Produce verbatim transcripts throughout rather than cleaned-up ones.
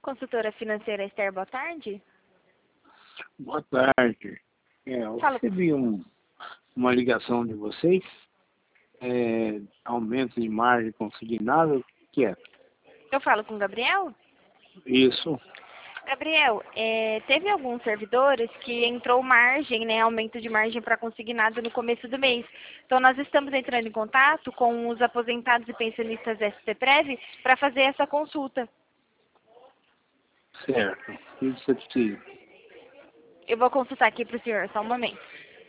Consultora financeira Esther, boa tarde. Boa tarde. É, eu Fala. recebi um, uma ligação de vocês. É, aumento de margem consignada, o que é? Eu falo com o Gabriel? Isso. Gabriel, é, teve alguns servidores que entrou margem, né, aumento de margem para consignado no começo do mês. Então, nós estamos entrando em contato com os aposentados e pensionistas S P Prev para fazer essa consulta. Certo. O que você precisa? Eu vou consultar aqui para o senhor, só um momento.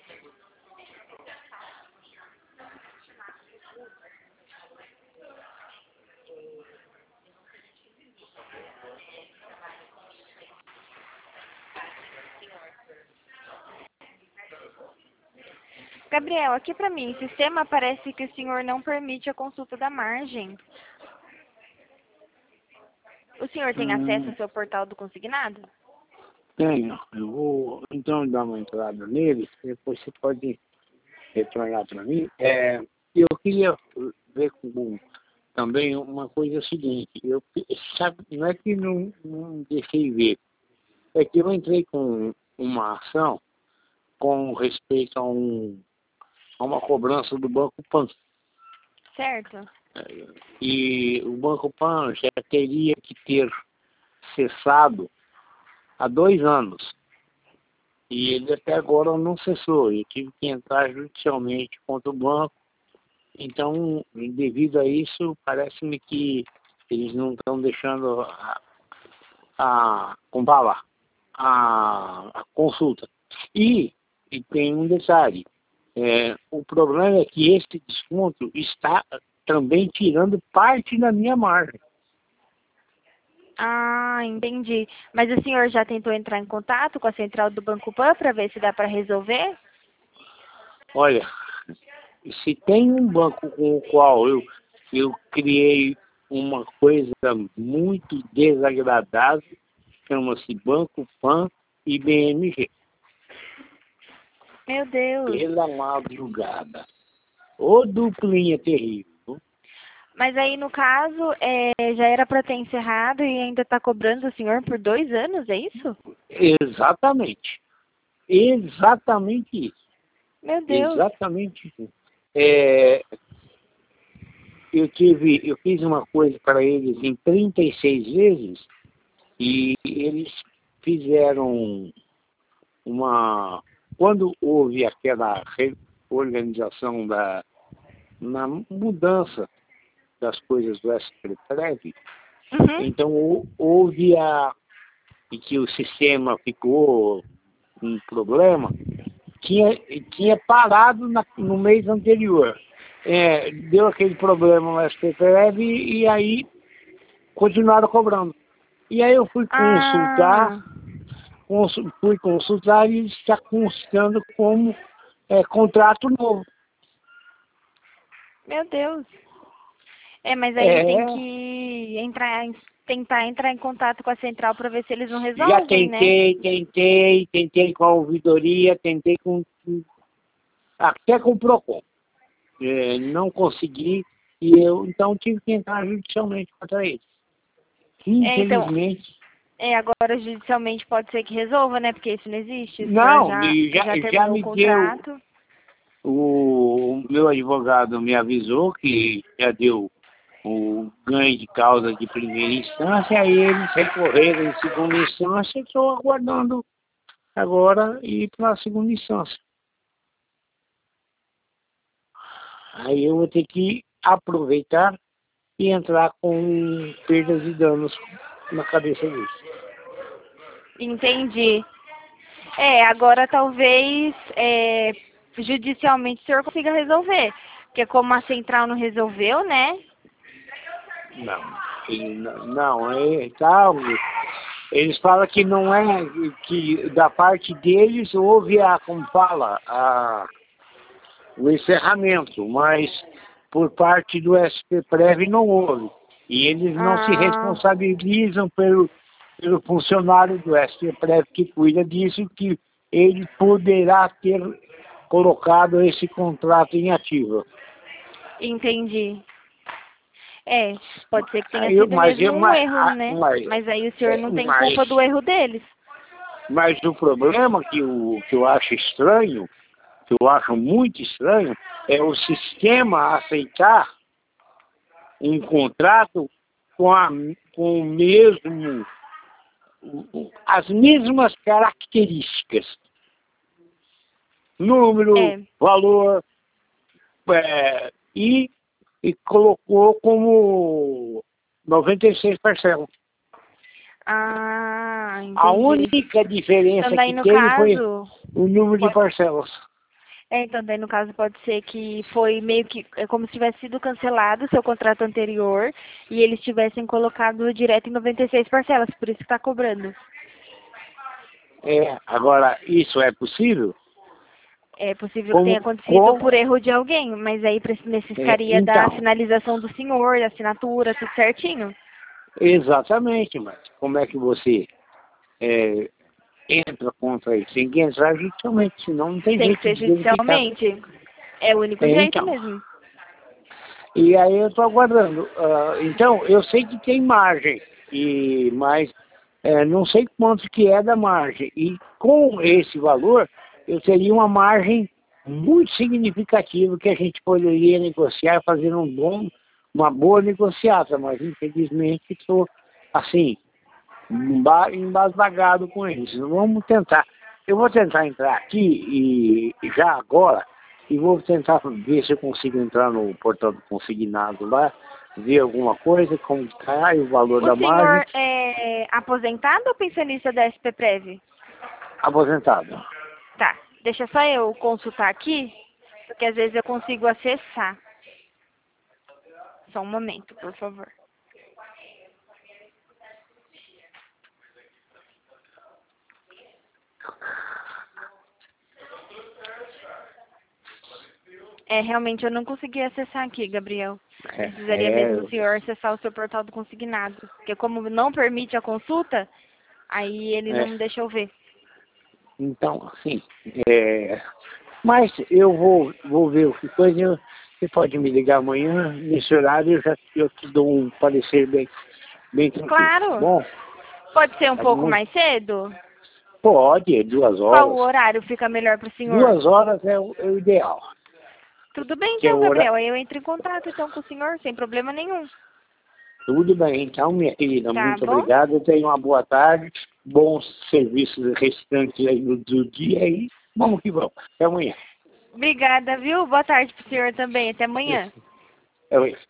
Gabriel, aqui para mim, o sistema parece que o senhor não permite a consulta da margem. O senhor tem Hum, acesso ao seu portal do consignado? Tenho. Eu vou então dar uma entrada nele, depois você pode retornar para mim. É, eu queria ver com também uma coisa seguinte. Eu, sabe, não é que não, não deixei ver, é que eu entrei com uma ação com respeito a, um, a uma cobrança do Banco Pan. Certo. E o Banco Pan já teria que ter cessado há dois anos. E ele até agora não cessou. Eu tive que entrar judicialmente contra o banco. Então, devido a isso, parece-me que eles não estão deixando a, a, como falar, a, a consulta. E, e tem um detalhe. É, o problema é que esse desconto está também tirando parte da minha margem. Ah, entendi. Mas o senhor já tentou entrar em contato com a central do Banco Pan para ver se dá para resolver? Olha, se tem um banco com o qual eu, eu criei uma coisa muito desagradável, chama-se Banco Pan e B M G. Meu Deus. Pela madrugada. Ô duplinha terrível. Mas aí, no caso, é, já era para ter encerrado e ainda está cobrando o senhor por dois anos, é isso? Exatamente. Exatamente isso. Meu Deus. Exatamente isso. É, eu tive, eu fiz uma coisa para eles em trinta e seis vezes e eles fizeram uma... Quando houve aquela reorganização da na mudança das coisas do S P Prev, Uhum. então houve a... e que o sistema ficou um problema, tinha, tinha parado na, no mês anterior. É, deu aquele problema no S P Prev e, e aí continuaram cobrando. E aí eu fui consultar, Ah, consul, fui consultar e está constando como é, contrato novo. meu Deus. É, mas aí tem É, que entrar, em- tentar entrar em contato com a central para ver se eles não já resolvem, né? tentei, tentei, tentei com a ouvidoria, tentei com até com o Procon. É, não consegui e eu então tive que entrar judicialmente contra eles. É, então, Infelizmente. é, agora judicialmente pode ser que resolva, né? Porque isso não existe. O senhor Não, já, e já, já já terminou o me deu, contrato. o meu advogado me avisou que já deu o ganho de causa de primeira instância, aí eles recorreram em segunda instância e estou aguardando agora ir para a segunda instância. Aí eu vou ter que aproveitar e entrar com perdas e danos na cabeça deles. Entendi. É, agora talvez é, judicialmente o senhor consiga resolver. Porque como a central não resolveu, né? Não, ele não, não é tal. Eles falam que não é, que da parte deles houve a, como fala, a, o encerramento, mas por parte do S P Prev não houve. E eles não se Ah, responsabilizam pelo, pelo funcionário do S P Prev que cuida disso, que ele poderá ter colocado esse contrato em ativa. entendi. É, pode ser que tenha Aí eu- sido mas mesmo eu- um mas- erro, ah, né? mas- Mas aí o senhor não tem mas- culpa do erro deles. Mas o problema que eu, que eu acho estranho, que eu acho muito estranho, é o sistema aceitar um contrato com, a, com o mesmo, as mesmas características. Número, É. valor, é, e, e colocou como noventa e seis parcelas. Ah, A entendi. única diferença Então daí que no teve foi caso, o número de pode, parcelas. é, então daí no caso pode ser que foi meio que, é como se tivesse sido cancelado o seu contrato anterior e eles tivessem colocado direto em noventa e seis parcelas, por isso que está cobrando. É, agora, isso é possível? É possível que tenha Como, acontecido como, por erro de alguém, mas aí pre- é, necessitaria da então, finalização do senhor, da assinatura, tudo certinho. exatamente, mas como é que você é, entra contra isso? Tem que entrar judicialmente, senão não tem Tem que jeito ser de verificar. judicialmente. É o único É, jeito então, mesmo. e aí eu estou aguardando. Ah, então, eu sei que tem margem, e, mas é, não sei quanto que é da margem. E com esse valor, eu teria uma margem muito significativa que a gente poderia negociar, fazer um bom, uma boa negociata, mas infelizmente estou assim, emba- embasbagado com isso. Vamos tentar. Eu vou tentar entrar aqui e já agora e vou tentar ver se eu consigo entrar no portal do consignado lá, ver alguma coisa, como está e o valor da O margem, senhor é aposentado ou pensionista da S P Prev? aposentado. Tá, deixa só eu consultar aqui, porque às vezes eu consigo acessar. Só um momento, por favor. É, realmente eu não consegui acessar aqui, Gabriel. Precisaria É, mesmo é, o senhor acessar o seu portal do consignado. Porque como não permite a consulta, aí ele é. não deixa eu ver. Então, assim, é, mas eu vou, vou ver o que coisa. eu- Você pode me ligar amanhã, nesse horário, eu já eu te dou um parecer bem, bem tranquilo. Tá Claro. bom? Pode ser um Tá pouco bom? mais cedo? Pode, é duas Qual o horas. horário fica melhor para o senhor? Duas horas é o, é o ideal. Tudo bem Que é então, o hora... Gabriel. Aí eu entro em contato então com o senhor, sem problema nenhum. Tudo bem, então, minha querida, Tá muito bom? obrigado. Tenha uma boa tarde, bons serviços restantes aí do, do dia aí. Vamos que vamos. Até amanhã. Obrigada, viu? Boa tarde pro senhor também. Até amanhã. É isso.